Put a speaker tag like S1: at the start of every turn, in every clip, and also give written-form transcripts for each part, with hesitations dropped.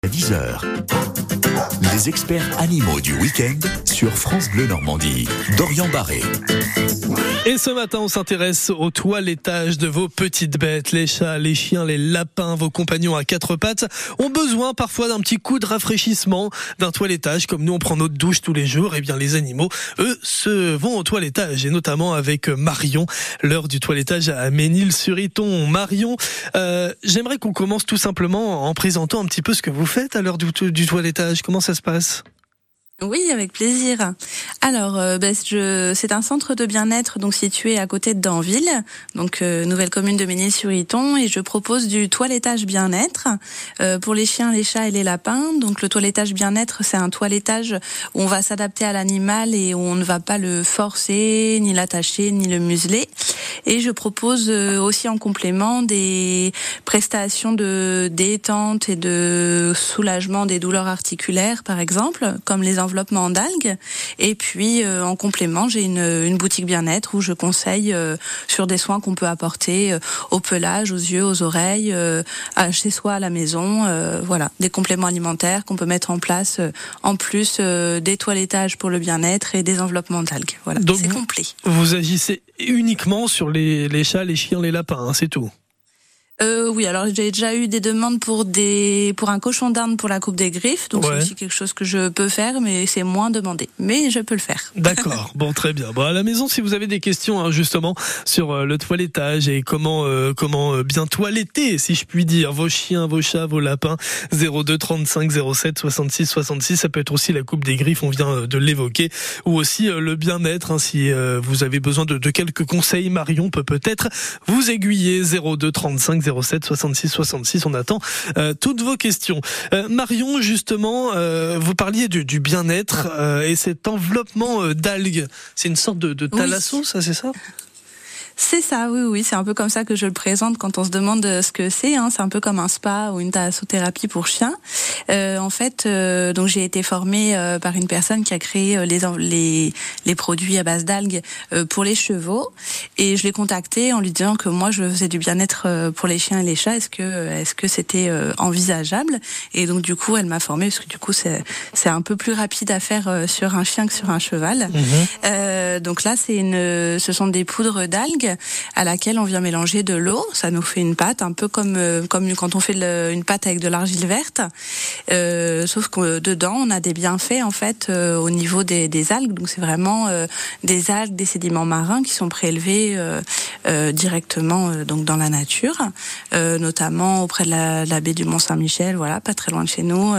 S1: À 10h, les experts animaux du week-end sur France Bleu Normandie. Dorian Barré.
S2: Et ce matin, on s'intéresse au toilettage de vos petites bêtes. Les chats, les chiens, les lapins, vos compagnons à quatre pattes ont besoin parfois d'un petit coup de rafraîchissement, d'un toilettage. Comme nous, on prend notre douche tous les jours. Eh bien, les animaux, eux, se vont au toilettage. Et notamment avec Marion, l'heure du toilettage à Ménil-sur-Iton. Marion, j'aimerais qu'on commence tout simplement en présentant un petit peu ce que vous faites à l'heure du toilettage. Comment ça se passe ?
S3: Oui, avec plaisir. Alors, c'est un centre de bien-être donc situé à côté de Danville, donc nouvelle commune de Ménil-sur-Iton, et je propose du toilettage bien-être pour les chiens, les chats et les lapins. Donc le toilettage bien-être, c'est un toilettage où on va s'adapter à l'animal et où on ne va pas le forcer, ni l'attacher, ni le museler. Et je propose aussi en complément des prestations de détente et de soulagement des douleurs articulaires, par exemple, comme les enveloppements d'algues. Et puis en complément, j'ai une boutique bien-être où je conseille sur des soins qu'on peut apporter au pelage, aux yeux, aux oreilles, chez soi à la maison. Voilà, des compléments alimentaires qu'on peut mettre en place en plus des toilettages pour le bien-être et des enveloppements d'algues. Voilà, donc c'est complet.
S2: Vous agissez uniquement sur les chats, les chiens, les lapins, hein, c'est tout.
S3: Oui, alors j'ai déjà eu des demandes pour un cochon d'Inde pour la coupe des griffes, donc c'est aussi quelque chose que je peux faire, mais c'est moins demandé. Mais je peux le faire.
S2: D'accord, bon, très bien. Bon, à la maison, si vous avez des questions hein, justement sur le toilettage et comment bien toiletter, si je puis dire, vos chiens, vos chats, vos lapins, 02 35 07 66 66, ça peut être aussi la coupe des griffes, on vient de l'évoquer, ou aussi le bien-être, hein, si vous avez besoin de quelques conseils, Marion peut-être vous aiguiller, 02 35 07 66 66. On attend toutes vos questions. Marion, justement, vous parliez du bien-être et cet enveloppement d'algues. C'est une sorte de thalasso, ça, c'est ça ?
S3: C'est ça, oui, c'est un peu comme ça que je le présente quand on se demande ce que c'est. Hein. C'est un peu comme un spa ou une thalassothérapie pour chiens. En fait, donc j'ai été formée par une personne qui a créé les produits à base d'algues pour les chevaux, et je l'ai contactée en lui disant que moi je faisais du bien-être pour les chiens et les chats. Est-ce que c'était envisageable ? Et donc du coup, elle m'a formée parce que du coup c'est un peu plus rapide à faire sur un chien que sur un cheval. Donc là, ce sont des poudres d'algues à laquelle on vient mélanger de l'eau. Ça nous fait une pâte, un peu comme quand on fait une pâte avec de l'argile verte. Sauf que dedans, on a des bienfaits en fait au niveau des algues. Donc c'est vraiment des algues, des sédiments marins qui sont prélevés directement donc dans la nature, notamment auprès de la baie du Mont-Saint-Michel. Voilà, pas très loin de chez nous.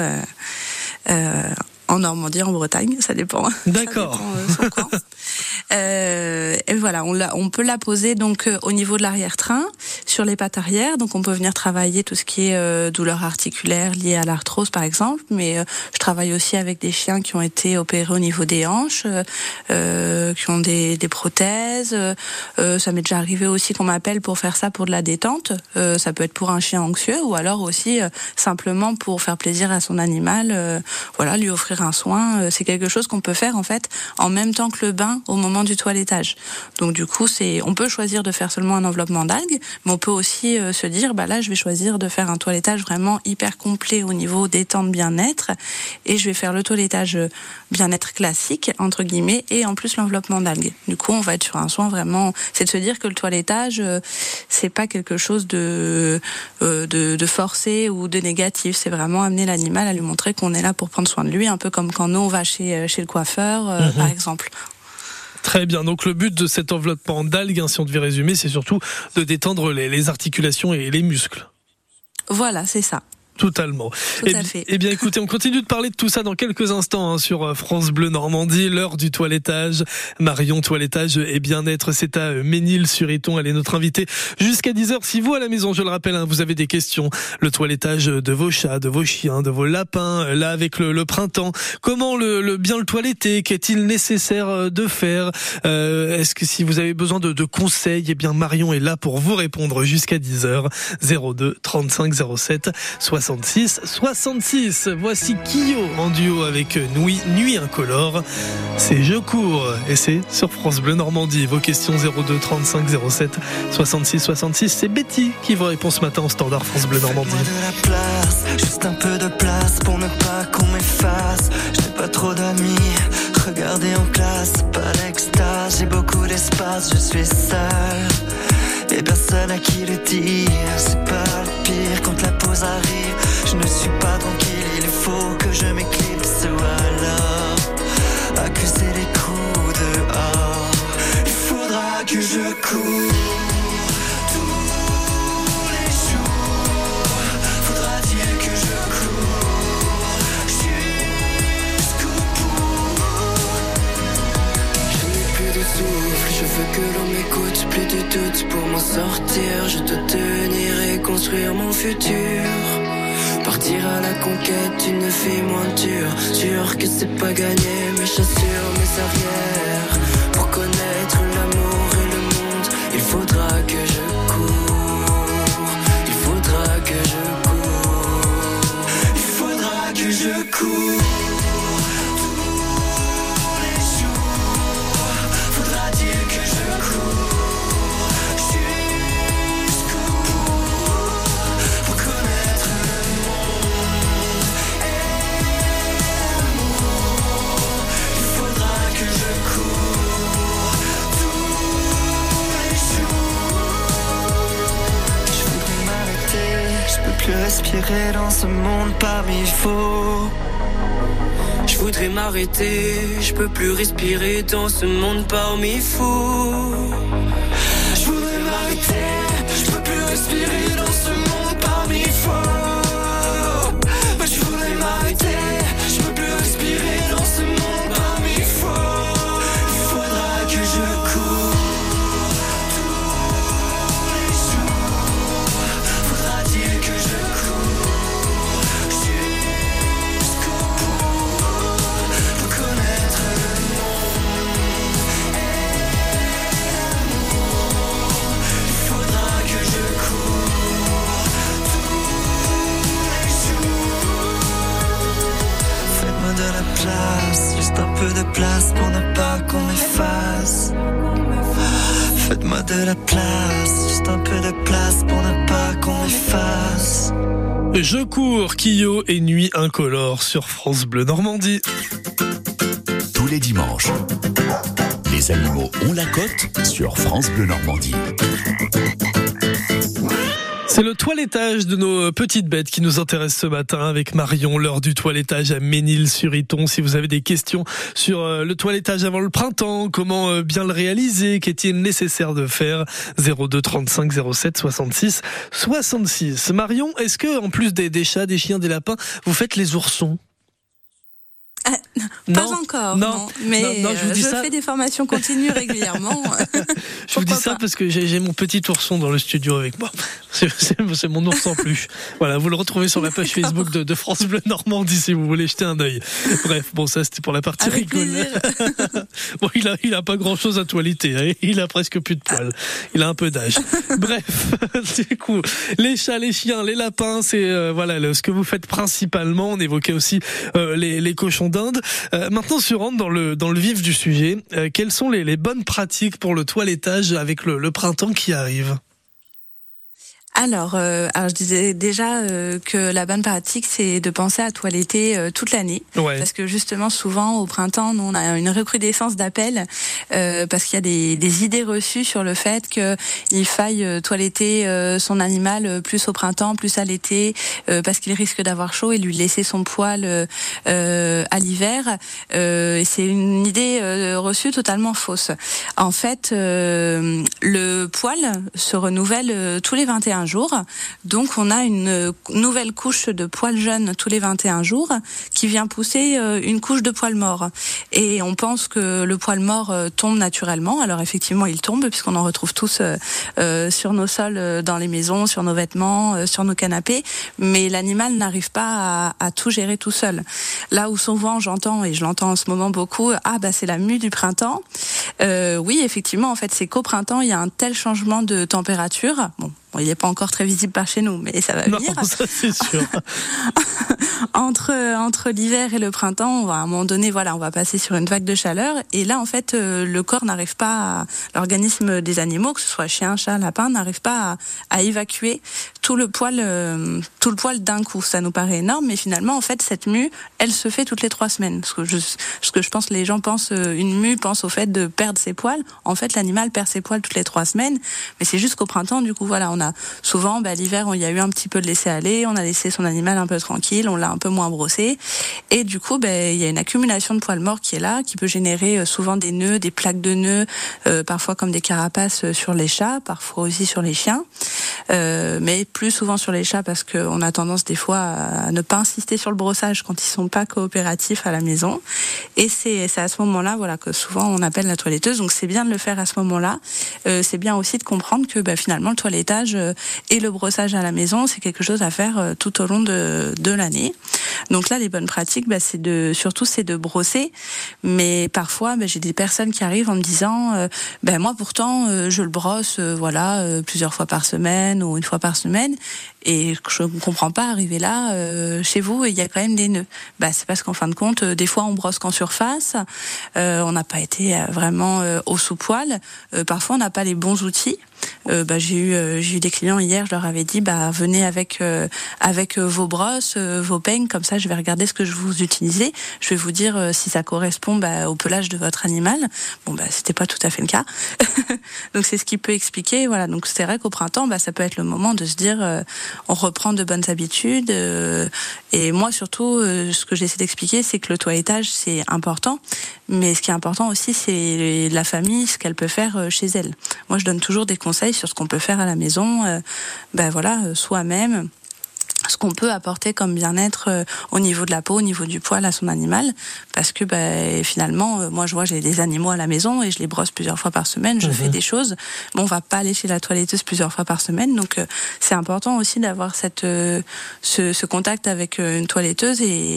S3: En Normandie, en Bretagne, ça dépend.
S2: D'accord.
S3: Ça dépend, son coin. Et voilà, on peut la poser donc au niveau de l'arrière-train, sur les pattes arrière. Donc on peut venir travailler tout ce qui est douleurs articulaires liées à l'arthrose par exemple. Mais je travaille aussi avec des chiens qui ont été opérés au niveau des hanches, qui ont des prothèses. Ça m'est déjà arrivé aussi qu'on m'appelle pour faire ça pour de la détente. Ça peut être pour un chien anxieux ou alors aussi simplement pour faire plaisir à son animal. Voilà, lui offrir un soin, c'est quelque chose qu'on peut faire en fait en même temps que le bain au moment du toilettage. Donc du coup, on peut choisir de faire seulement un enveloppement d'algues, mais on peut aussi se dire là je vais choisir de faire un toilettage vraiment hyper complet au niveau détente bien-être, et je vais faire le toilettage bien-être classique entre guillemets et en plus l'enveloppement d'algues. Du coup, on va être sur un soin vraiment, c'est de se dire que le toilettage c'est pas quelque chose de forcé ou de négatif, c'est vraiment amener l'animal à lui montrer qu'on est là pour prendre soin de lui, un peu comme quand nous on va chez le coiffeur par exemple.
S2: Très bien, donc le but de cet enveloppement d'algues, hein, si on devait résumer, c'est surtout de détendre les articulations et les muscles.
S3: Voilà, c'est ça.
S2: Totalement.
S3: Tout à fait.
S2: Eh bien, écoutez, on continue de parler de tout ça dans quelques instants hein, sur France Bleu Normandie, l'heure du toilettage. Marion, toilettage et bien-être, c'est à Ménil-sur-Iton. Elle est notre invitée jusqu'à 10h. Si vous, à la maison, je le rappelle, hein, vous avez des questions, le toilettage de vos chats, de vos chiens, de vos lapins, là, avec le printemps, comment bien le toiletter, qu'est-il nécessaire de faire, est-ce que si vous avez besoin de conseils, eh bien, Marion est là pour vous répondre jusqu'à 10h. 02 35 07 60 66 66. Voici Kyo en duo avec Nuit Incolore. C'est Je cours et c'est sur France Bleu Normandie. Vos questions 02 35 07 66 66. C'est Betty qui vous répond ce matin au standard France Bleu Normandie.
S4: Faites-moi de la place, juste un peu de place pour ne pas qu'on m'efface. Je n'ai pas trop d'amis, regardez en classe, pas d'extase. J'ai beaucoup d'espace, je suis seul et personne à qui le dire. C'est pas le pire quand la pause arrive. Je ne suis pas tranquille, il faut que je m'éclipse ou alors accuser les coups dehors. Il faudra que je cours tous les jours. Faudra-t-il que je cours jusqu'au bout. Je n'ai plus de souffle, je veux que l'on m'écoute. Plus de doute pour m'en sortir. Je dois tenir et construire mon futur. Partir à la conquête d'une vie moins dure. Sûr que c'est pas gagné, mes chassures, mes arrières. Pour connaître l'amour et le monde, il faudra que je cours. Il faudra que je cours. Il faudra que je cours tous les jours. Faudra-t-il que je cours jusqu'au bout pour connaître le monde et l'amour. Il faudra que je cours tous les jours. Je voudrais m'arrêter, je peux plus respirer dans ce monde parmi faux. Je voudrais m'arrêter, je peux plus respirer dans ce monde parmi fous. Je voudrais m'arrêter, je peux plus respirer dans ce monde parmi fous. Je voudrais m'arrêter, je peux plus respirer dans ce monde parmi fous. Il faudra que je cours tous les jours. Faudra-t-il que je cours jusqu'au bout pour connaître le monde et l'amour. Il faudra que je cours tous les jours. Faites-moi de la place, juste un peu de place pour ne pas qu'on m'efface. Faites-moi de la place, juste un peu de place pour ne pas qu'on m'efface.
S2: Je cours, Kyo et Nuit Incolore sur France Bleu Normandie.
S1: Tous les dimanches, les animaux ont la cote sur France Bleu Normandie.
S2: C'est le toilettage de nos petites bêtes qui nous intéresse ce matin avec Marion, l'heure du toilettage à Ménil-sur-Iton. Si vous avez des questions sur le toilettage avant le printemps, comment bien le réaliser, qu'est-il nécessaire de faire, 02 35 07 66 66. Marion, est-ce que en plus des chats, des chiens, des lapins, vous faites les oursons?
S3: Pas encore, non. Mais
S2: non, je
S3: fais des formations continues régulièrement.
S2: Je vous dis ça parce que j'ai mon petit ourson dans le studio avec moi. C'est mon ours en peluche. Voilà, vous le retrouvez sur la page Facebook de France Bleu Normandie si vous voulez jeter un œil. Bref, bon, ça c'était pour la partie rigole. Bon, il a pas grand chose à toiletter, hein. Il a presque plus de poils. Il a un peu d'âge. Bref, du coup, les chats, les chiens, les lapins, c'est voilà ce que vous faites principalement. On évoquait aussi les cochons d'Inde. Maintenant, si on rentre dans le vif du sujet, quelles sont les bonnes pratiques pour le toilettage avec le printemps qui arrive?
S3: Alors je disais déjà que la bonne pratique, c'est de penser à toiletter toute l'année, parce que justement souvent au printemps, nous, on a une recrudescence d'appels parce qu'il y a des idées reçues sur le fait qu'il faille toiletter son animal plus au printemps, plus à l'été, parce qu'il risque d'avoir chaud et lui laisser son poil à l'hiver. Et c'est une idée reçue totalement fausse. En fait, le poil se renouvelle tous les 21 jours. Donc on a une nouvelle couche de poils jeunes tous les 21 jours qui vient pousser une couche de poils morts. Et on pense que le poil mort tombe naturellement. Alors effectivement, il tombe puisqu'on en retrouve tous sur nos sols, dans les maisons, sur nos vêtements, sur nos canapés. Mais l'animal n'arrive pas à tout gérer tout seul. Là où souvent j'entends, et je l'entends en ce moment beaucoup, c'est la mue du printemps. Oui, effectivement, en fait, c'est qu'au printemps, il y a un tel changement de température. Bon, Bon, il n'est pas encore très visible par chez nous, mais ça va venir.
S2: Non, ça c'est sûr.
S3: Entre l'hiver et le printemps, on va à un moment donné, voilà, on va passer sur une vague de chaleur, et là en fait le corps n'arrive pas, l'organisme des animaux, que ce soit chien, chat, lapin, n'arrive pas à évacuer tout le poil d'un coup. Ça nous paraît énorme, mais finalement en fait cette mue, elle se fait toutes les 3 semaines. Ce que je pense, les gens pensent, une mue pense au fait de perdre ses poils. En fait, l'animal perd ses poils toutes les 3 semaines, mais c'est juste qu'au printemps, du coup, voilà, on a souvent, l'hiver, il y a eu un petit peu de laisser aller, on a laissé son animal un peu tranquille, on l'a un peu moins brossé, et du coup, il y a une accumulation de poils morts qui est là, qui peut générer souvent des nœuds, des plaques de nœuds, parfois comme des carapaces sur les chats, parfois aussi sur les chiens, mais plus souvent sur les chats parce qu'on a tendance des fois à ne pas insister sur le brossage quand ils sont pas coopératifs à la maison, et c'est à ce moment-là, voilà, que souvent on appelle la toiletteuse. Donc c'est bien de le faire à ce moment-là. C'est bien aussi de comprendre que finalement le toilettage et le brossage à la maison, c'est quelque chose à faire tout au long de l'année. Donc là, les bonnes pratiques, c'est de brosser. Mais parfois, j'ai des personnes qui arrivent en me disant, moi pourtant, je le brosse, plusieurs fois par semaine ou une fois par semaine. Et je ne comprends pas arriver là chez vous et il y a quand même des nœuds. C'est parce qu'en fin de compte, des fois on brosse qu'en surface, on n'a pas été vraiment au sous-poil. Parfois on n'a pas les bons outils. J'ai eu des clients hier, je leur avais dit venez avec vos brosses, vos peignes, comme ça je vais regarder ce que je vous utilisez, je vais vous dire si ça correspond au pelage de votre animal. C'était pas tout à fait le cas. Donc c'est ce qui peut expliquer, voilà. Donc c'est vrai qu'au printemps, ça peut être le moment de se dire on reprend de bonnes habitudes, et moi surtout ce que j'essaie d'expliquer, c'est que le toilettage c'est important, mais ce qui est important aussi c'est la famille, ce qu'elle peut faire chez elle. Moi je donne toujours des conseils sur ce qu'on peut faire à la maison, soi-même, ce qu'on peut apporter comme bien-être au niveau de la peau, au niveau du poil à son animal, parce que finalement, moi je vois, j'ai des animaux à la maison et je les brosse plusieurs fois par semaine, je fais des choses. On va pas aller chez la toiletteuse plusieurs fois par semaine, donc c'est important aussi d'avoir ce contact avec une toiletteuse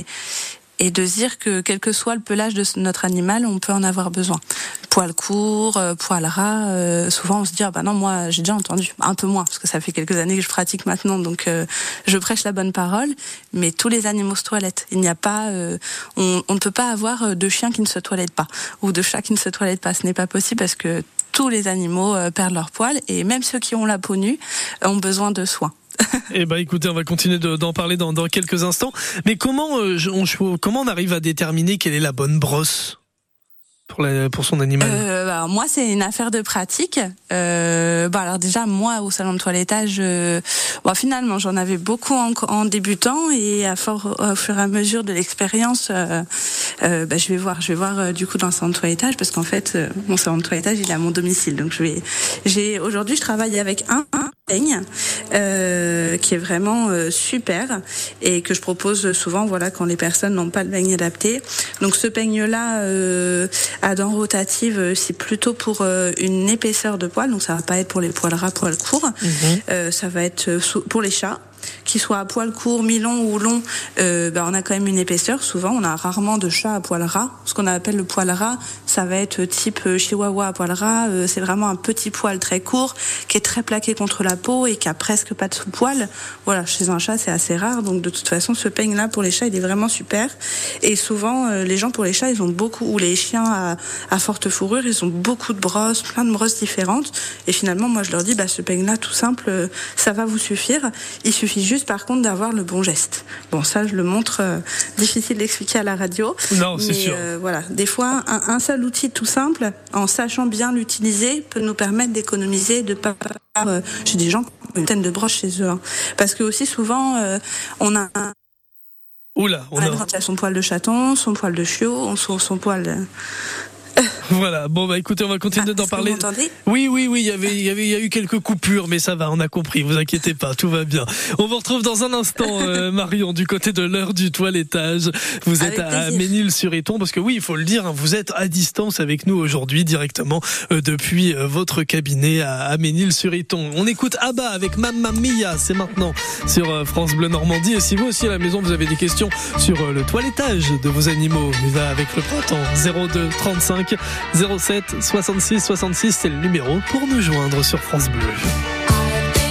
S3: et de se dire que quel que soit le pelage de notre animal, on peut en avoir besoin. Poil court, poil ras, souvent on se dit non, moi j'ai déjà entendu, un peu moins parce que ça fait quelques années que je pratique maintenant, donc je prêche la bonne parole, mais tous les animaux se toilettent. Il n'y a pas on ne peut pas avoir de chien qui ne se toilette pas ou de chat qui ne se toilette pas, ce n'est pas possible parce que tous les animaux perdent leur poil et même ceux qui ont la peau nue ont besoin de soins.
S2: Écoutez, on va continuer d'en parler dans quelques instants. Mais comment on arrive à déterminer quelle est la bonne brosse pour son animal?
S3: Moi, c'est une affaire de pratique. Alors déjà, moi, au salon de toilettage, finalement, j'en avais beaucoup en débutant et au fur et à mesure de l'expérience, je vais voir du coup dans le salon de toilettage parce qu'en fait, mon salon de toilettage, il est à mon domicile. Donc aujourd'hui, je travaille avec un peigne qui est vraiment super et que je propose souvent, quand les personnes n'ont pas le peigne adapté. Donc ce peigne-là à dents rotatives, c'est plutôt pour une épaisseur de poils, donc ça va pas être pour les poils ras, poils courts. Ça va être pour les chats. Qu'ils soient à poil court, mi-long ou long, on a quand même une épaisseur. Souvent, on a rarement de chat à poil ras. Ce qu'on appelle le poil ras, ça va être type chihuahua à poil ras. C'est vraiment un petit poil très court qui est très plaqué contre la peau et qui a presque pas de sous-poil. Voilà, chez un chat, c'est assez rare. Donc, de toute façon, ce peigne-là pour les chats, il est vraiment super. Et souvent, les gens pour les chats, ils ont beaucoup, ou les chiens à forte fourrure, ils ont beaucoup de brosses, plein de brosses différentes. Et finalement, moi, je leur dis, ce peigne-là, tout simple, ça va vous suffire. Il suffit juste par contre d'avoir le bon geste. Bon, ça je le montre, difficile d'expliquer à la radio.
S2: Non, c'est sûr.
S3: Des fois un seul outil tout simple, en sachant bien l'utiliser, peut nous permettre d'économiser, de pas. J'ai des gens qui ont une vingtaine de brosses chez eux, parce que aussi souvent on a son poil de chaton, son poil de chiot, son poil.
S2: Voilà. Bon, écoutez, on va continuer d'en parler.
S3: Vous m'entendez ?
S2: Oui. Il y a eu quelques coupures, mais ça va, on a compris. Vous inquiétez pas, tout va bien. On vous retrouve dans un instant, Marion, du côté de l'heure du toilettage. Vous êtes à Ménil-sur-Éton, parce que oui, il faut le dire, vous êtes à distance avec nous aujourd'hui, directement depuis votre cabinet à Ménil-sur-Éton. On écoute Abba avec Mamma Mia, c'est maintenant sur France Bleu Normandie. Et si vous aussi à la maison, vous avez des questions sur le toilettage de vos animaux, avec le printemps, 02 35 07 66 66, c'est le numéro pour nous joindre sur France Bleu.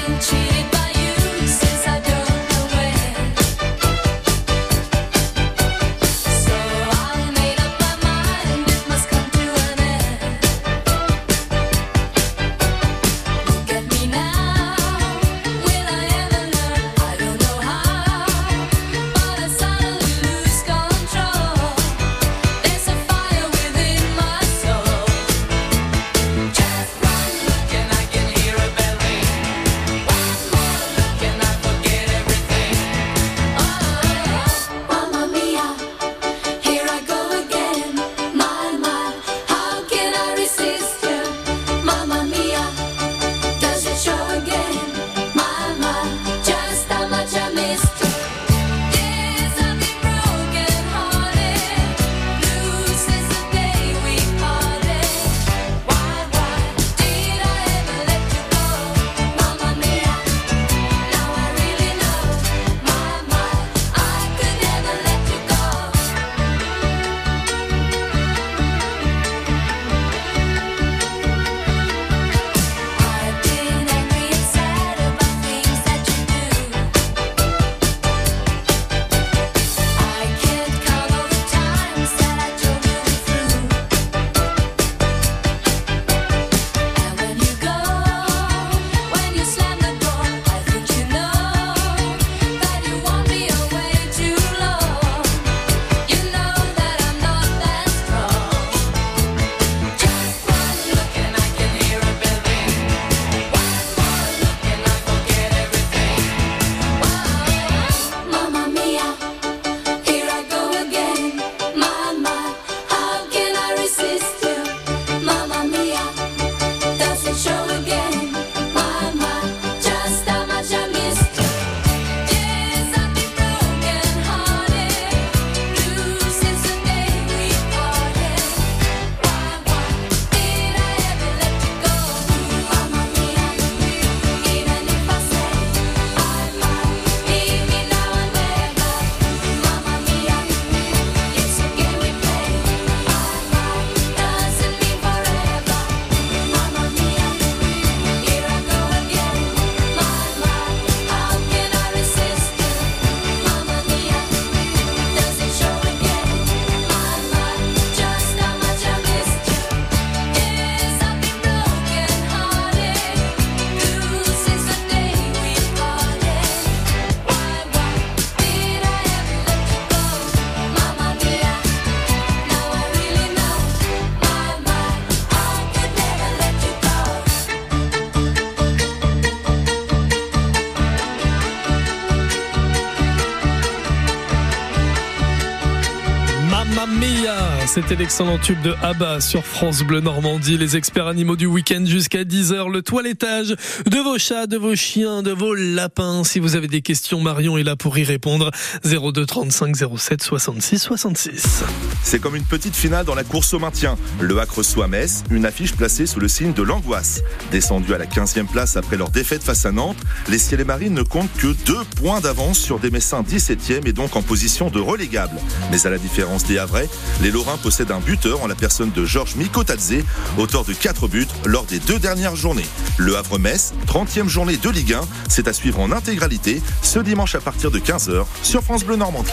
S2: C'était l'excellent tube de ABBA sur France Bleu Normandie. Les experts animaux du week-end jusqu'à 10h. Le toilettage de vos chats, de vos chiens, de vos lapins. Si vous avez des questions, Marion est là pour y répondre. 02 35 07 66 66.
S5: C'est comme une petite finale dans la course au maintien. Le Havre reçoit Metz, une affiche placée sous le signe de l'angoisse. Descendus à la 15e place après leur défaite face à Nantes, les Ciel et Marines ne comptent que 2 points d'avance sur des Messins 17e et donc en position de relégable. Mais à la différence des Havrais, les Lorrains possèdent un buteur en la personne de Georges Mikotadze, auteur de 4 buts lors des 2 dernières journées. Le Havre-Metz, 30e journée de Ligue 1, c'est à suivre en intégralité ce dimanche à partir de 15h sur France Bleu Normandie.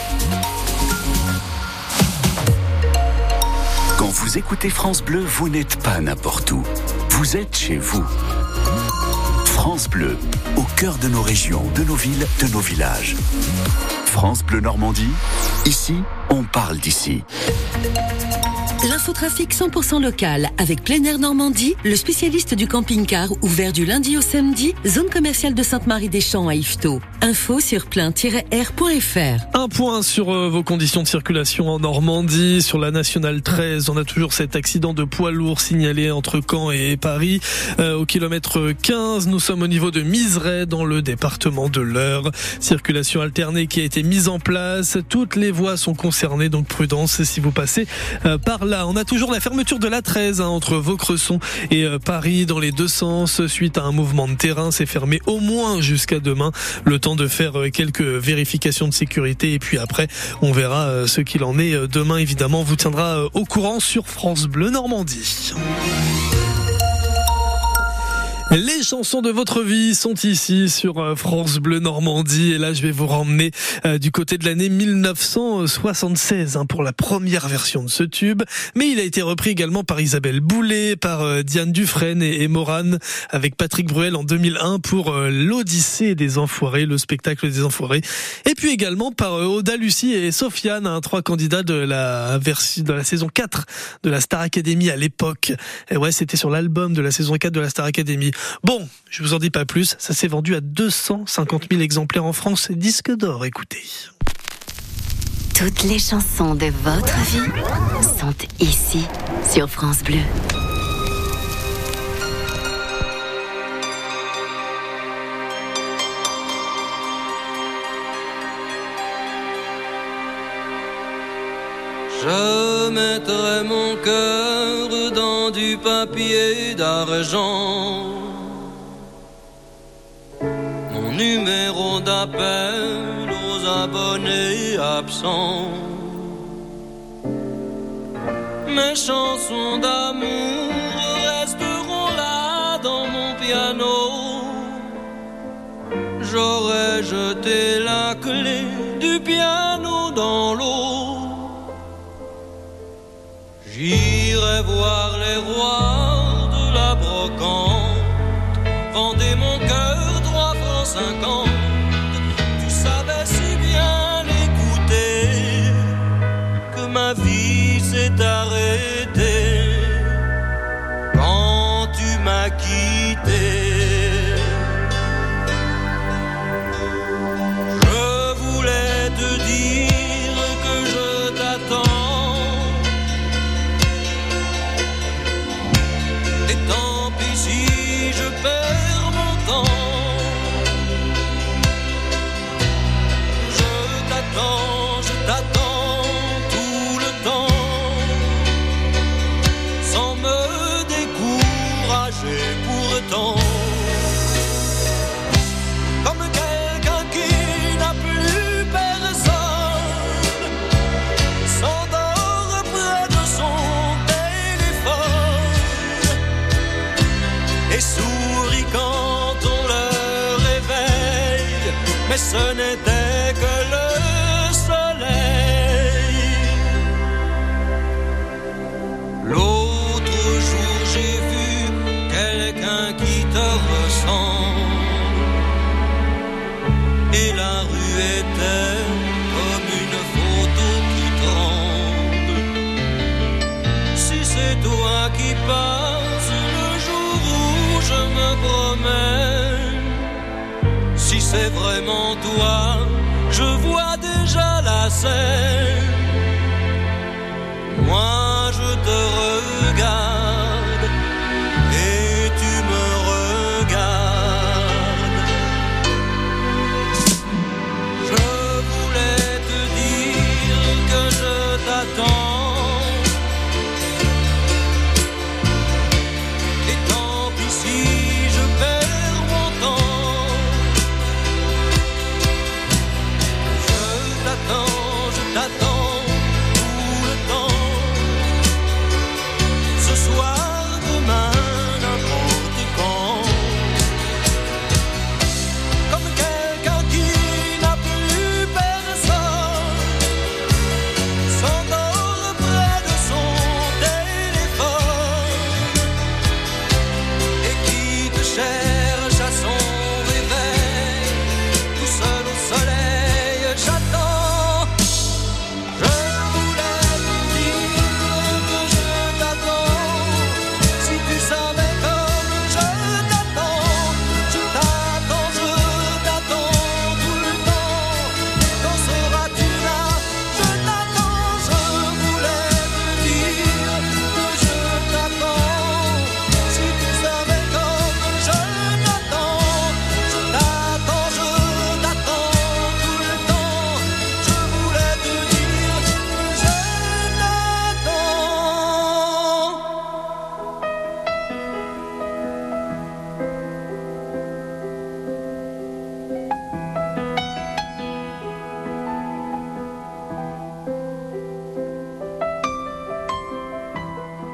S1: Quand vous écoutez France Bleu, vous n'êtes pas n'importe où. Vous êtes chez vous. France Bleu, au cœur de nos régions, de nos villes, de nos villages. France Bleu Normandie, ici, on parle d'ici.
S6: L'infotrafic 100% local avec Plein Air Normandie, le spécialiste du camping-car ouvert du lundi au samedi, zone commerciale de Sainte-Marie-des-Champs à Yvetot. Info sur plein-air.fr.
S2: Un point sur vos conditions de circulation en Normandie. Sur la nationale 13, on a toujours cet accident de poids lourd signalé entre Caen et Paris. Au kilomètre 15, nous sommes au niveau de Miseray dans le département de l'Eure. Circulation alternée qui a été mise en place. Toutes les voies sont concernées, donc prudence si vous passez par là. On a toujours la fermeture de la 13 entre Vaucresson et Paris dans les deux sens suite à un mouvement de terrain. C'est fermé au moins jusqu'à demain. Le temps de faire quelques vérifications de sécurité et puis après on verra ce qu'il en est. Demain évidemment on vous tiendra au courant sur France Bleu Normandie. Les chansons de votre vie sont ici sur France Bleu Normandie et là je vais vous ramener du côté de l'année 1976 pour la première version de ce tube, mais il a été repris également par Isabelle Boulay, par Diane Dufresne et Morane avec Patrick Bruel en 2001 pour l'Odyssée des Enfoirés, le spectacle des Enfoirés, et puis également par Oda Lucie et Sofiane, trois candidats de la saison 4 de la Star Academy à l'époque. Et ouais, c'était sur l'album de la saison 4 de la Star Academy. Bon, je vous en dis pas plus, ça s'est vendu à 250 000 exemplaires en France, c'est disque d'or, écoutez.
S7: Toutes les chansons de votre vie sont ici, sur France Bleu.
S8: Je mettrai mon cœur dans du papier d'argent, mon numéro d'appel aux abonnés absents, mes chansons d'amour resteront là dans mon piano. J'aurais jeté la clé du piano dans l'eau. J'irai voir les rois de la brocante, vendez mon cœur 3 francs 50. Tu savais si bien l'écouter que ma vie s'est arrêtée quand tu m'as quitté. Je voulais te dire que je t'attends. Perds mon temps, je t'attends tout le temps, sans me décourager pourtant. Comme quelqu'un qui n'a plus personne, s'endort près de son téléphone et sourit quand on le réveille, mais ce n'était que le soleil. L'autre jour j'ai vu quelqu'un qui te ressemble, et la rue était comme une photo qui tremble. Si c'est toi qui passes le jour où je me promène, si c'est vraiment toi, je vois déjà la scène. Moi je te regarde et tu me regardes. Je voulais te dire que je t'attends, et tant pis si je perds mon temps. Je t'attends,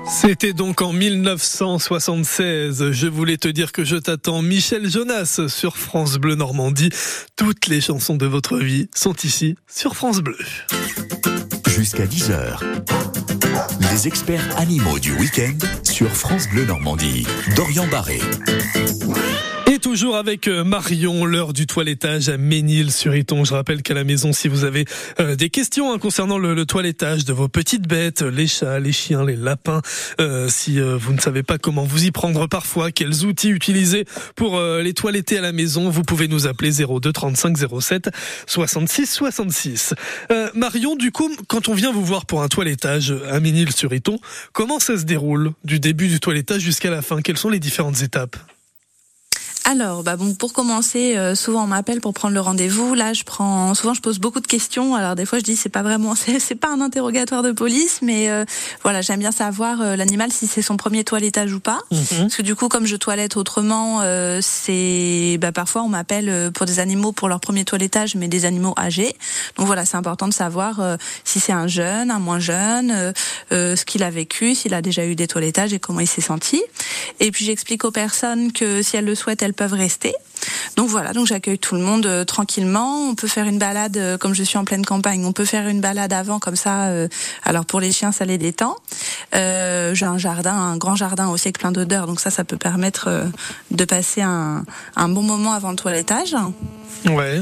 S2: C'était donc en 1976. Je voulais te dire que je t'attends. Michel Jonas sur France Bleu Normandie. Toutes les chansons de votre vie sont ici sur France Bleu.
S1: Jusqu'à 10h. Les experts animaux du week-end sur France Bleu Normandie. Dorian Barré.
S2: Et toujours avec Marion, l'heure du toilettage à Ménil-sur-Iton. Je rappelle qu'à la maison, si vous avez des questions concernant le toilettage de vos petites bêtes, les chats, les chiens, les lapins, si vous ne savez pas comment vous y prendre parfois, quels outils utiliser pour les toiletter à la maison, vous pouvez nous appeler 02 35 07 66 66. Marion, du coup, quand on vient vous voir pour un toilettage à Ménil-sur-Iton, comment ça se déroule du début du toilettage jusqu'à la fin? Quelles sont les différentes étapes?
S3: Alors, pour commencer, souvent on m'appelle pour prendre le rendez-vous. Là, souvent je pose beaucoup de questions. Alors des fois je dis c'est pas un interrogatoire de police, mais voilà, j'aime bien savoir l'animal si c'est son premier toilettage ou pas. Parce que du coup, comme je toilette autrement, parfois on m'appelle pour des animaux pour leur premier toilettage, mais des animaux âgés. Donc voilà, c'est important de savoir si c'est un jeune, un moins jeune, ce qu'il a vécu, s'il a déjà eu des toilettages et comment il s'est senti. Et puis j'explique aux personnes que si elles le souhaitent, elles peuvent rester. Donc voilà, donc j'accueille tout le monde tranquillement. On peut faire une balade, comme je suis en pleine campagne, on peut faire une balade avant comme ça. Alors pour les chiens, ça les détend. J'ai un grand jardin aussi avec plein d'odeurs, donc ça peut permettre de passer un bon moment avant le toilettage.
S2: Ouais.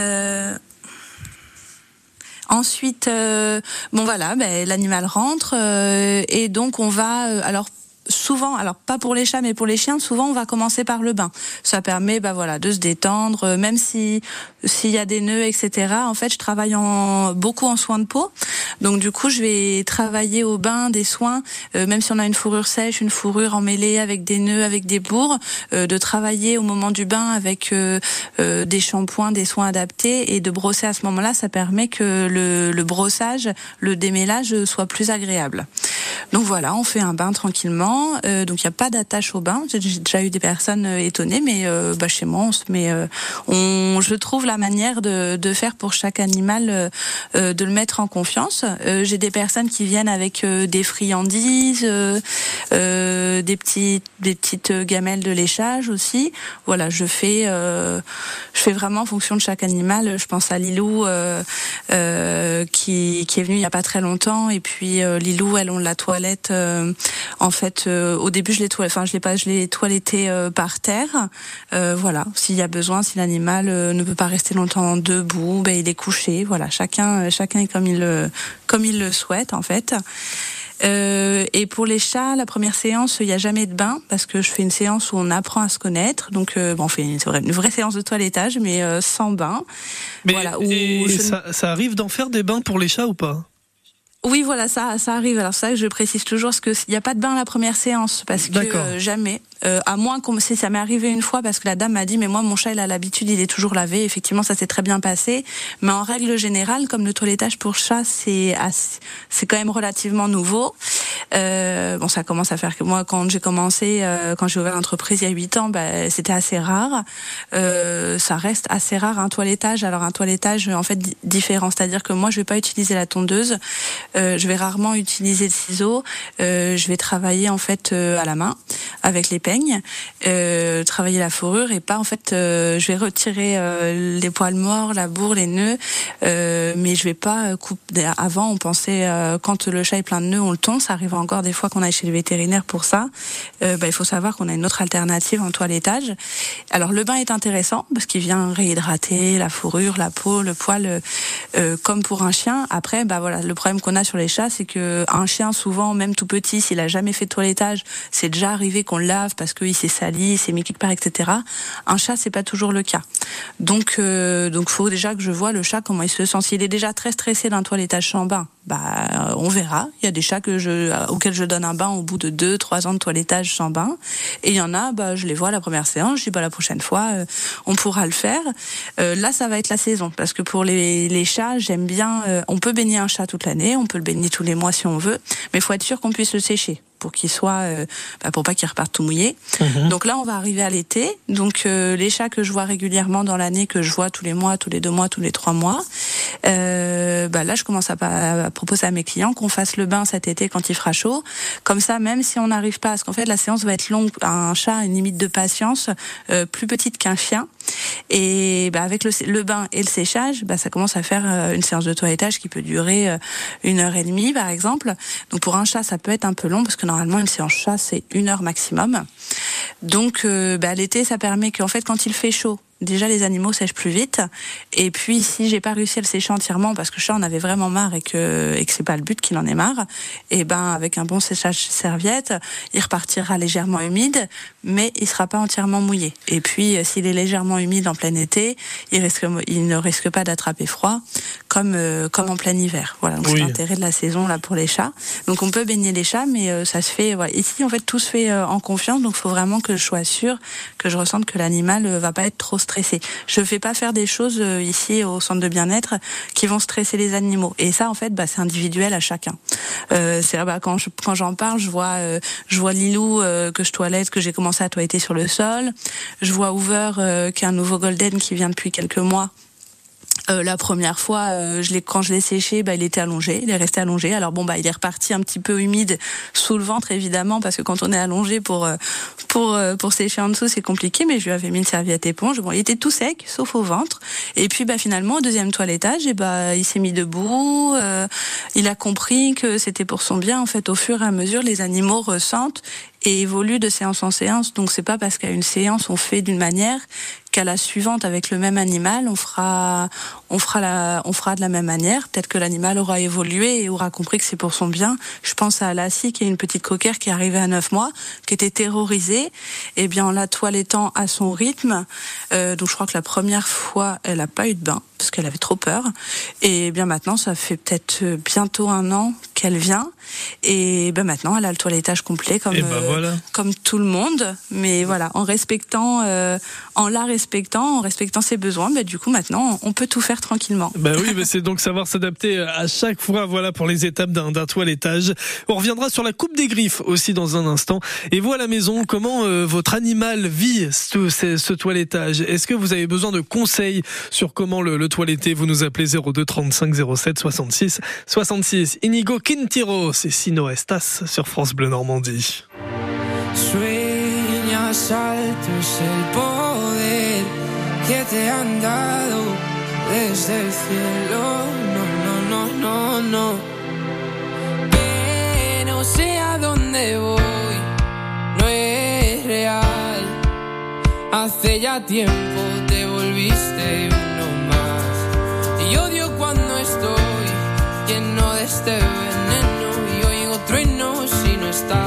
S3: Ensuite, l'animal rentre et donc on va souvent, alors pas pour les chats mais pour les chiens, souvent on va commencer par le bain. Ça permet de se détendre, même s'il y a des nœuds, etc. En fait, je travaille beaucoup en soins de peau. Donc du coup, je vais travailler au bain des soins, même si on a une fourrure sèche, une fourrure emmêlée avec des nœuds, avec des bourres, de travailler au moment du bain avec des shampoings, des soins adaptés et de brosser à ce moment-là. Ça permet que le brossage, le démêlage soit plus agréable. Donc voilà, on fait un bain tranquillement. Donc il n'y a pas d'attache au bain. J'ai déjà eu des personnes étonnées, mais chez moi, je trouve la manière de faire pour chaque animal, de le mettre en confiance. J'ai des personnes qui viennent avec des friandises, des petites gamelles de léchage aussi. Voilà, je fais vraiment en fonction de chaque animal. Je pense à Lilou qui est venue il y a pas très longtemps, et puis Lilou, on la toilette au début je l'ai toiletté par terre. Voilà, s'il y a besoin, si l'animal ne peut pas rester longtemps debout, il est couché. Voilà, chacun est comme il le souhaite en fait. Et pour les chats, la première séance, il n'y a jamais de bain parce que je fais une séance où on apprend à se connaître. Donc, on fait une vraie séance de toilettage, mais sans bain.
S2: Mais voilà, ça arrive d'en faire des bains pour les chats ou pas?
S3: Oui, voilà, ça arrive. Alors ça, je précise toujours parce que il n'y a pas de bain à la première séance parce que jamais. À moins ça m'est arrivé une fois parce que la dame m'a dit mais moi mon chat il a l'habitude, il est toujours lavé. Effectivement, ça s'est très bien passé. Mais en règle générale, comme le toilettage pour chat c'est quand même relativement nouveau. Ça commence à faire que moi quand j'ai commencé, quand j'ai ouvert l'entreprise il y a 8 ans, c'était assez rare. Ça reste assez rare un toilettage. Alors un toilettage en fait différent, c'est-à-dire que moi je vais pas utiliser la tondeuse. Je vais rarement utiliser le ciseau. Je vais travailler en fait à la main avec les peignes, travailler la fourrure et pas en fait. Je vais retirer les poils morts, la bourre, les nœuds, mais je vais pas couper. Avant, on pensait quand le chat est plein de nœuds, on le tond. Ça arrive encore des fois qu'on aille chez le vétérinaire pour ça. Il faut savoir qu'on a une autre alternative en toilettage. Alors le bain est intéressant parce qu'il vient réhydrater la fourrure, la peau, le poil, comme pour un chien. Après, le problème qu'on a sur les chats, c'est que un chien, souvent, même tout petit, s'il a jamais fait de toilettage, c'est déjà arrivé qu'on le lave parce qu'il s'est sali, il s'est mis quelque part, etc. Un chat, c'est pas toujours le cas. Donc, faut déjà que je vois le chat comment il se sent. S'il est déjà très stressé d'un toilettage sans bain, on verra. Il y a des chats auxquels je donne un bain au bout de 2-3 ans de toilettage sans bain. Et il y en a, je les vois à la première séance, je dis la prochaine fois, on pourra le faire. Là, ça va être la saison. Parce que pour les chats, j'aime bien, on peut baigner un chat toute l'année, on peut le baigner tous les mois si on veut, mais il faut être sûr qu'on puisse le sécher. pour qu'il soit, pour pas qu'il reparte tout mouillé. Donc là, on va arriver à l'été. Donc les chats que je vois régulièrement dans l'année, que je vois tous les mois, tous les 2 mois, tous les 3 mois, là, je commence à proposer à mes clients qu'on fasse le bain cet été quand il fera chaud. Comme ça, même si on n'arrive pas, parce qu'en fait, la séance va être longue. Un chat a une limite de patience plus petite qu'un chien. Et avec le bain et le séchage, ça commence à faire une séance de toilettage qui peut durer 1h30 par exemple. Donc pour un chat, ça peut être un peu long parce que normalement une séance chat c'est 1 heure maximum. Donc l'été, ça permet qu'en fait quand il fait chaud, déjà les animaux sèchent plus vite, et puis si j'ai pas réussi à le sécher entièrement parce que le chat en avait vraiment marre et que c'est pas le but qu'il en ait marre, et avec un bon séchage serviette, il repartira légèrement humide, mais il sera pas entièrement mouillé. Et puis s'il est légèrement humide en plein été, il ne risque pas d'attraper froid comme en plein hiver. Voilà, donc c'est l'intérêt de la saison là pour les chats. Donc on peut baigner les chats, mais ça se fait ici en fait tout se fait en confiance, donc faut vraiment que je sois sûre, que je ressente que l'animal va pas être trop stressé. Je fais pas faire des choses ici au centre de bien-être qui vont stresser les animaux. Et ça, en fait, c'est individuel à chacun. Quand j'en parle, je vois Lilou que je toilette, que j'ai commencé à toiletter sur le sol. Je vois Hoover qui est un nouveau golden qui vient depuis quelques mois. La première fois, quand je l'ai séché, il était allongé, il est resté allongé. Alors il est reparti un petit peu humide sous le ventre évidemment, parce que quand on est allongé pour sécher en dessous, c'est compliqué. Mais je lui avais mis une serviette éponge. Il était tout sec, sauf au ventre. Et puis finalement, au deuxième toilettage, il s'est mis debout. Il a compris que c'était pour son bien. En fait, au fur et à mesure, les animaux ressentent et évolue de séance en séance. Donc c'est pas parce qu'à une séance on fait d'une manière qu'à la suivante avec le même animal on fera de la même manière. Peut-être que l'animal aura évolué et aura compris que c'est pour son bien. Je pense à Lassie qui est une petite cocker qui est arrivée à 9 mois, qui était terrorisée. Et bien en la toilettant à son rythme, donc je crois que la première fois elle a pas eu de bain parce qu'elle avait trop peur. Et bien maintenant ça fait peut-être bientôt 1 an qu'elle vient. Et maintenant elle a le toilettage complet comme tout le monde, mais voilà, en la respectant ses besoins, du coup maintenant on peut tout faire tranquillement.
S2: Oui, mais c'est donc savoir s'adapter à chaque fois, pour les étapes d'un toilettage. On reviendra sur la coupe des griffes aussi dans un instant. Et vous à la maison, comment votre animal vit ce toilettage? Est-ce que vous avez besoin de conseils sur comment le toiletter? Vous nous appelez 02 35 07 66 66. Inigo Quintero, c'est Si no estás sur France Bleu Normandie.
S9: Sueñas alto es el poder que te han dado desde el cielo. No. Que no sé a dónde voy, no es real. Hace ya tiempo te volviste uno más. Y odio cuando estoy lleno de este veneno y oigo truenos si no estás.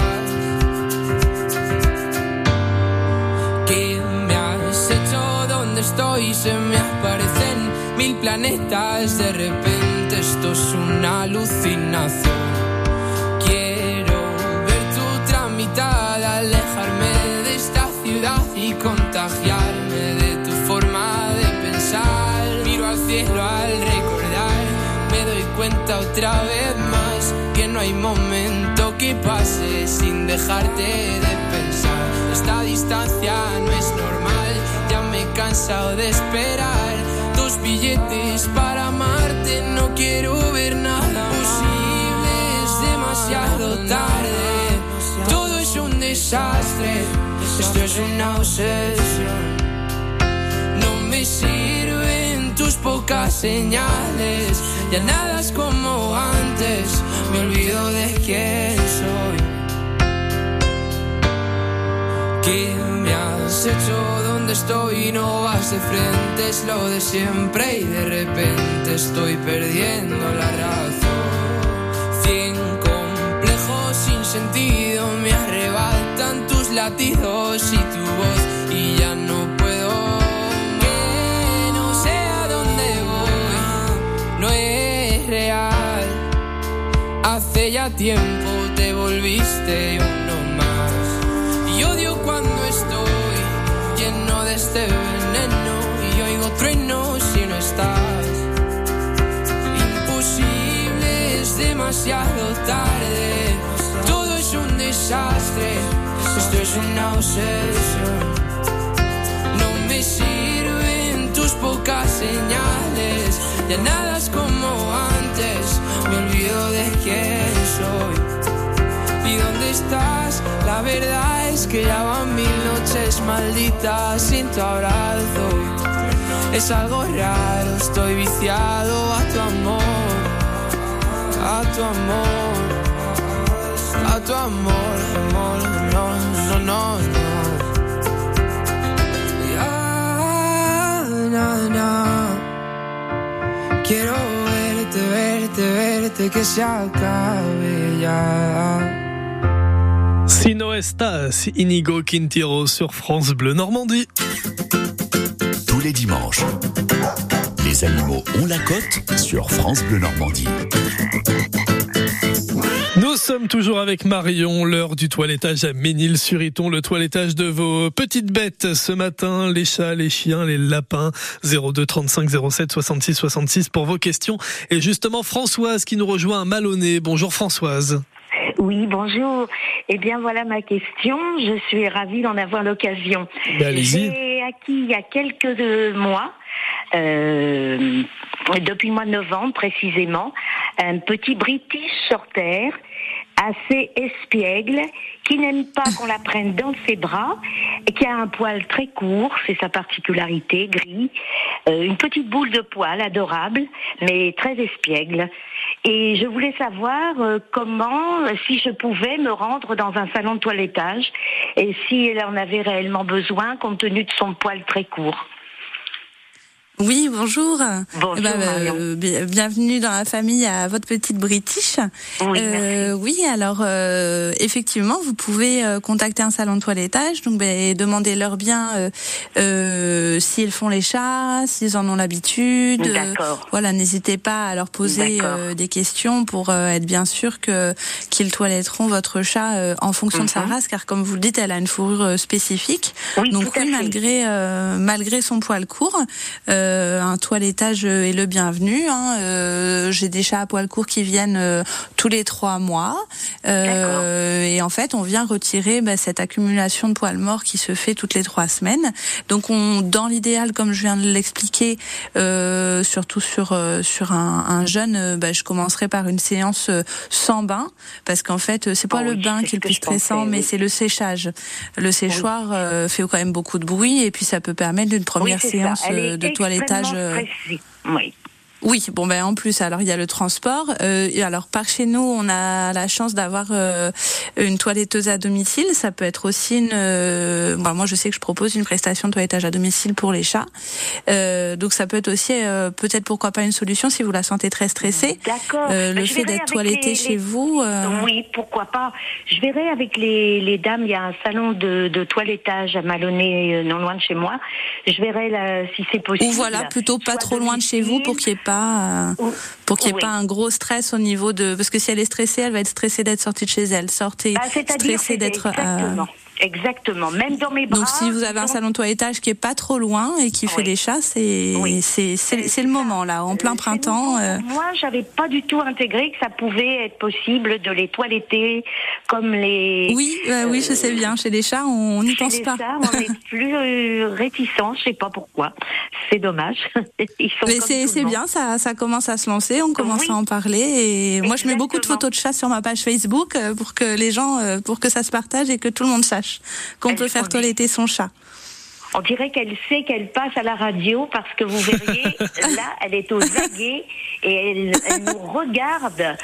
S9: ¿Qué me has hecho? ¿Dónde estoy? Se me aparecen 1000 planetas. De repente esto es una alucinación. Quiero ver tu tramitada, alejarme de esta ciudad y contagiarme de tu forma de pensar. Miro al cielo al recordar, me doy cuenta otra vez más que no hay momento que pase sin dejarte de pensar. Esta distancia no es normal, ya me he cansado de esperar. 2 billetes para amarte, no quiero ver nada posible, es demasiado tarde. Todo es un desastre, esto es una obsesión. No me sirven tus pocas señales, ya nada es como antes, me olvido de quién soy. ¿Qué me has hecho? ¿Dónde estoy? No vas de frente, es lo de siempre y de repente estoy perdiendo la razón. 100 complejos sin sentido me arrebatan tus latidos y tu voz y ya no puedo. Que no sé a dónde voy, no es real. Hace ya tiempo te volviste uno más. Y odio cuando estoy lleno de este veneno y oigo truenos si no estás. Imposible, es demasiado tarde. Todo es un desastre, esto es una obsesión. No me sirven tus pocas señales, ya nada es como antes, me olvido de quién soy. ¿Y dónde estás? La verdad es que ya van 1000 noches malditas sin tu abrazo. Es algo raro, estoy viciado a tu amor, a tu amor, a tu amor, amor, no, no, no, no. No, no. Quiero verte, verte, verte, que se acabe ya.
S2: Si no estás, Inigo Quintero sur France Bleu Normandie.
S1: Tous les dimanches, les animaux ont la cote sur France Bleu Normandie.
S2: Nous sommes toujours avec Marion, l'heure du toilettage à Ménil-sur-Iton, le toilettage de vos petites bêtes ce matin, les chats, les chiens, les lapins. 02 35 07 66 66 pour vos questions. Et justement Françoise qui nous rejoint à Malonnet. Bonjour Françoise.
S10: Oui, bonjour. Eh bien, voilà ma question. Je suis ravie d'en avoir l'occasion.
S2: Allez-y.
S10: J'ai acquis il y a quelques mois, depuis le mois de novembre précisément, un petit British Shorthair assez espiègle, qui n'aime pas qu'on la prenne dans ses bras, et qui a un poil très court, c'est sa particularité, gris, une petite boule de poil adorable, mais très espiègle. Et je voulais savoir comment, si je pouvais me rendre dans un salon de toilettage, et si elle en avait réellement besoin, compte tenu de son poil très court.
S3: Oui, bonjour.
S10: Bonjour,
S3: bienvenue dans la famille à votre petite British.
S10: Oui,
S3: oui, alors effectivement, vous pouvez contacter un salon de toilettage, donc demandez-leur bien si ils font les chats, s'ils en ont l'habitude.
S10: D'accord.
S3: Voilà, n'hésitez pas à leur poser des questions pour être bien sûr qu'ils toiletteront votre chat en fonction de sa race, car comme vous le dites, elle a une fourrure spécifique.
S10: Oui,
S3: donc
S10: tout à fait.
S3: malgré son poil court. Un toilettage est le bienvenu. J'ai des chats à poil court qui viennent tous les 3 mois. Et en fait, on vient retirer cette accumulation de poils morts qui se fait toutes les 3 semaines. Donc, dans l'idéal, comme je viens de l'expliquer, surtout sur un jeune, je commencerai par une séance sans bain, parce qu'en fait, c'est pas le bain qui est le plus stressant, mais c'est le séchage. Le séchoir fait quand même beaucoup de bruit, et puis ça peut permettre une première séance de toilettage.
S10: Oui.
S3: Oui, en plus, alors il y a le transport. Alors par chez nous, on a la chance d'avoir une toiletteuse à domicile. Ça peut être aussi moi, je sais que je propose une prestation de toilettage à domicile pour les chats. Donc ça peut être aussi peut-être pourquoi pas une solution si vous la sentez très stressée.
S10: D'accord.
S3: Le fait d'être toiletté chez vous.
S10: Oui, pourquoi pas. Je verrai avec les dames. Il y a un salon de toilettage à Malonnet, non loin de chez moi. Je verrai si c'est possible.
S3: Ou voilà, plutôt pas trop loin de chez vous pour qu'il n'y ait pas un gros stress au niveau parce que si elle est stressée, elle va être stressée d'être sortie de chez elle. Stressée d'être
S10: Exactement, même dans mes bras.
S3: Donc si vous avez un salon de toilettage qui est pas trop loin et qui fait des chats, c'est le moment là, en plein printemps.
S10: Moi, j'avais pas du tout intégré que ça pouvait être possible de les toiletter comme les.
S3: Oui, je sais bien. Chez les chats, on n'y pense pas.
S10: Chez les chats, on est plus réticents. Je sais pas pourquoi. C'est dommage.
S3: Mais c'est bien, ça commence à se lancer. On commence à en parler. Et moi, je mets beaucoup de photos de chats sur ma page Facebook pour que les gens, pour que ça se partage et que tout le monde sache qu'on peut faire toiletter son chat.
S10: On dirait qu'elle sait qu'elle passe à la radio parce que vous verriez, là, elle est aux aguets et elle nous regarde.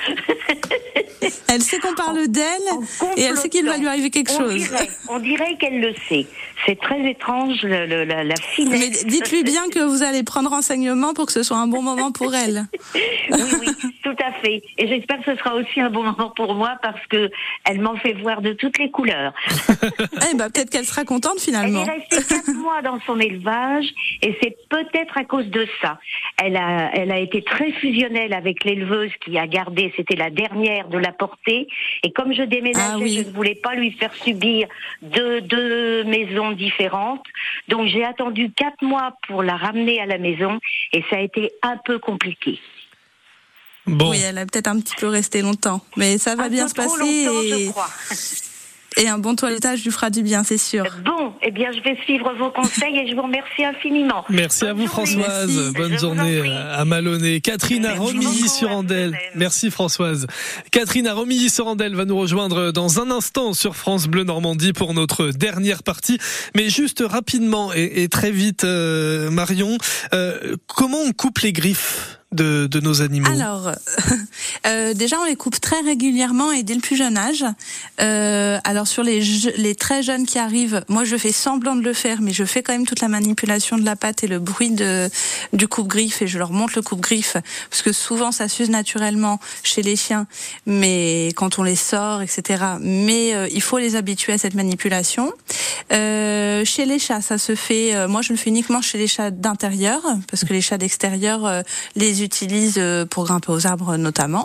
S3: Elle sait qu'on parle d'elle et elle sait qu'il va lui arriver quelque chose.
S10: On dirait qu'elle le sait. C'est très étrange, la finesse.
S3: Mais dites-lui bien que vous allez prendre renseignement pour que ce soit un bon moment pour elle.
S10: Oui, tout à fait. Et j'espère que ce sera aussi un bon moment pour moi parce que elle m'en fait voir de toutes les couleurs.
S3: Peut-être qu'elle sera contente finalement.
S10: Elle est restée 4 mois dans son élevage et c'est peut-être à cause de ça. Elle a été très fusionnelle avec l'éleveuse qui a gardé, c'était la dernière de la portée. Et comme je déménageais, je ne voulais pas lui faire subir deux maisons différentes. Donc j'ai attendu 4 mois pour la ramener à la maison et ça a été un peu compliqué.
S2: Bon.
S3: Oui, elle a peut-être un petit peu resté longtemps, mais ça va bien se passer.
S10: Je crois.
S3: Et un bon toilettage lui fera du bien, c'est sûr.
S10: Bon, eh bien, je vais suivre vos conseils et je vous remercie infiniment.
S2: Merci à vous, Françoise.
S3: Merci.
S2: Bonne journée à Malonnet. Catherine à Romilly-sur-Andelle. Merci, Françoise. Catherine à Romilly-sur-Andelle va nous rejoindre dans un instant sur France Bleu Normandie pour notre dernière partie. Mais juste rapidement et très vite, Marion, comment on coupe les griffes de nos animaux?
S3: Alors, déjà on les coupe très régulièrement et dès le plus jeune âge. Alors sur les très jeunes qui arrivent, moi je fais semblant de le faire, mais je fais quand même toute la manipulation de la patte et le bruit du coupe-griffe et je leur montre le coupe-griffe parce que souvent ça s'use naturellement chez les chiens, mais quand on les sort, etc. Mais il faut les habituer à cette manipulation. Chez les chats, ça se fait. Moi, je le fais uniquement chez les chats d'intérieur parce que les chats d'extérieur les utilisent pour grimper aux arbres notamment.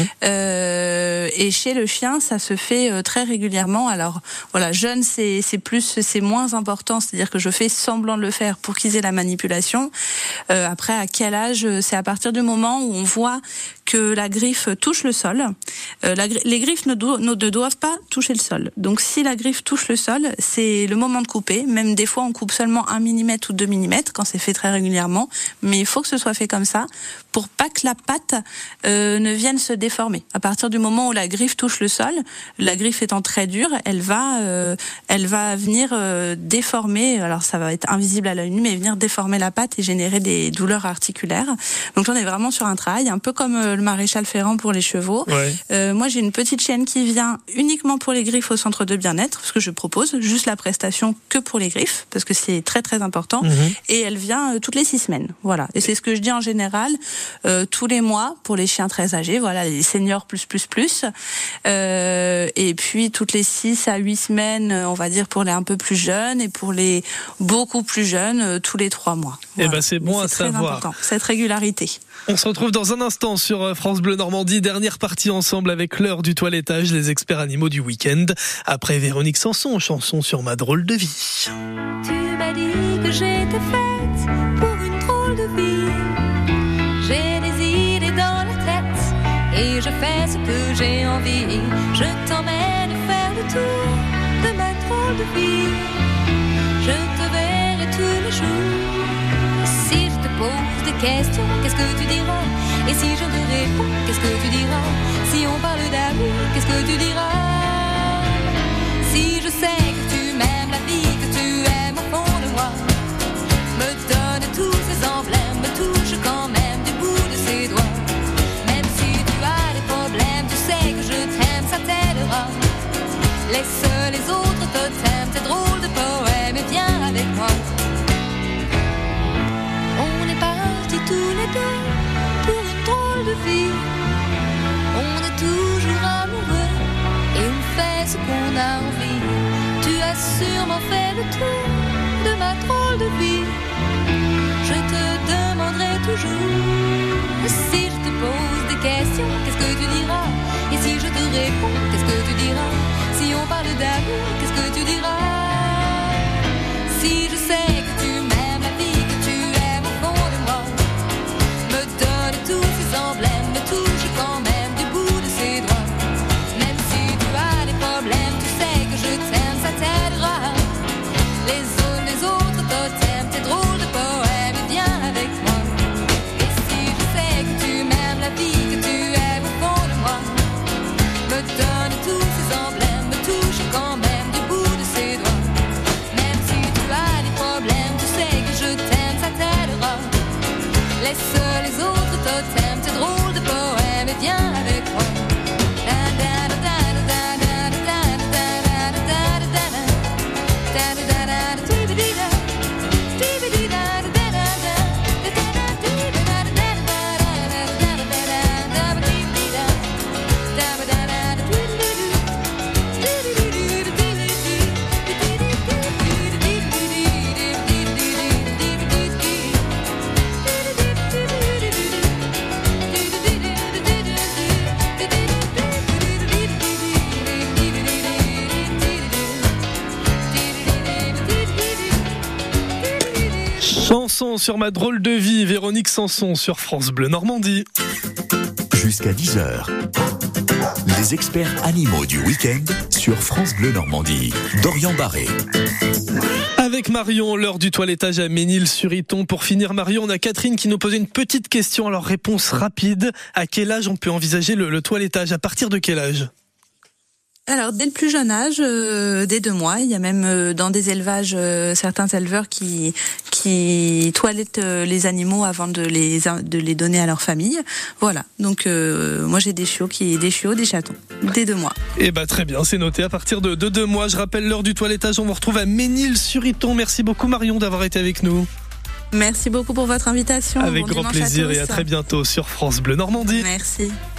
S3: Et chez le chien, ça se fait très régulièrement. Alors voilà, jeune, c'est moins important, c'est-à-dire que je fais semblant de le faire pour qu'ils aient la manipulation. Après, à quel âge? C'est à partir du moment où on voit que la griffe touche le sol. Les griffes ne doivent pas toucher le sol. Donc si la griffe touche le sol, c'est le moment de couper. Même des fois, on coupe seulement 1 mm ou 2 mm quand c'est fait très régulièrement. Mais il faut que ce soit fait comme ça pour pas que la patte ne vienne se déformer. À partir du moment où la griffe touche le sol, la griffe étant très dure, elle va venir déformer. Alors ça va être invisible à l'œil nu, mais venir déformer la patte et générer des douleurs articulaires. Donc on est vraiment sur un travail un peu comme le maréchal Ferrand pour les chevaux. Ouais. Moi j'ai une petite chienne qui vient uniquement pour les griffes au centre de bien-être, parce que je propose juste la prestation que pour les griffes, parce que c'est très très important. Et elle vient toutes les 6 semaines. Voilà. Et c'est ce que je dis en général, tous les mois pour les chiens très âgés, voilà, les seniors plus. Et puis toutes les 6 à 8 semaines, on va dire pour les un peu plus jeunes, et pour les beaucoup plus jeunes, tous les 3 mois. Voilà.
S2: Eh ben c'est bon à savoir.
S3: Important, cette régularité.
S2: On se retrouve dans un instant sur France Bleu Normandie, dernière partie ensemble avec l'heure du toilettage, les experts animaux du week-end. Après Véronique Sanson, chanson sur ma drôle de vie.
S11: Tu m'as dit que j'étais faite pour une drôle de vie. J'ai des idées dans la tête et je fais ce que j'ai envie. Je t'emmène faire le tour de ma drôle de vie. Je te verrai tous les jours. Si je te pose des questions, qu'est-ce que tu diras? Et si je te réponds, qu'est-ce que tu diras? Si on parle d'amour, qu'est-ce que tu diras? Si je sais que tu m'aimes la vie, que tu aimes au fond de moi, me donne tous ces emblèmes, me touche quand même du bout de ses doigts. Même si tu as des problèmes, tu sais que je t'aime, ça t'aidera. Laisse les autres totems, tes drôles de poèmes et viens avec moi. On est partis tous les deux pour une drôle de vie. On est toujours amoureux et on fait ce qu'on a envie. Tu as sûrement fait le tour de ma drôle de vie. Je te demanderai toujours. Si je te pose des questions, qu'est-ce que tu diras? Et si je te réponds, qu'est-ce que tu diras? Si on parle d'amour, qu'est-ce que tu diras? Si je sais que tu m'aimes la vie, que tu aimes au fond de moi, me donne tous ces emblèmes, me touche quand même du bout de ses doigts. Même si tu as des problèmes, tu sais que je t'aime, ça t'aidera. Les autres totems, tes drôles de poèmes, et viens avec moi. Et si je sais que tu m'aimes la vie, que tu aimes au fond de moi, me donne tous ces emblèmes, me touche quand même du bout de ses doigts. Même si tu as des problèmes, tu sais que je t'aime, ça t'aidera. Laisse les autres totems, tes drôles de poèmes, et viens avec moi.
S2: Chanson sur ma drôle de vie, Véronique Sanson sur France Bleu Normandie.
S1: jusqu'à 10h. Les experts animaux du week-end sur France Bleu Normandie. Dorian Barré.
S2: Avec Marion, l'heure du toilettage à Ménil-sur-Iton. Pour finir, Marion, on a Catherine qui nous posait une petite question. Alors, réponse rapide. À quel âge on peut envisager le toilettage? À partir de quel âge?
S3: Alors, dès le plus jeune âge, dès 2 mois, il y a même dans des élevages certains éleveurs qui toilettent les animaux avant de les donner à leur famille. Voilà. Donc, moi, j'ai des chiots, des chatons, dès 2 mois.
S2: Eh ben, très bien, c'est noté. À partir de 2 mois, je rappelle l'heure du toilettage. On vous retrouve à Ménil-sur-Iton. Merci beaucoup, Marion, d'avoir été avec nous.
S3: Merci beaucoup pour votre invitation.
S2: Avec
S3: bon
S2: grand plaisir et à très bientôt sur France Bleu Normandie.
S3: Merci.